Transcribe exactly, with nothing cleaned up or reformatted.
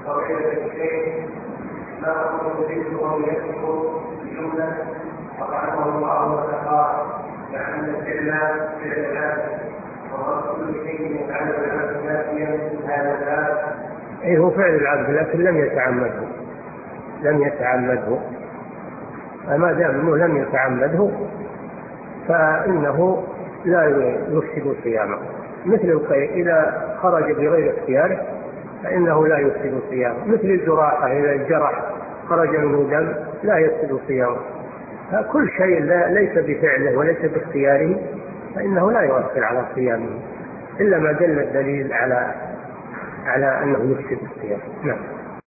فضيلة الشيخ، ما هو يريده يكفر بجملة أطعمه الله وسقاه لأن الفعل فعل العبد وهو كل شيء يفعله العبد نافيا هذا الباب؟ أي هو فعل العبد لكن لم يتعمده لم يتعمده فما دام أنه لم يتعمده فإنه لا يفسد صيامه، مثل القيء إذا خرج بغير اختياره فإنه لا يفسد صيامه، مثل الجراحة إذا الجرح خرج منه دم لا يفسد صيامه. فكل شيء ليس بفعله وليس باختياره فإنه لا يؤثر على صيامه إلا ما دل الدليل على على أنه يفسد الصيام. نعم.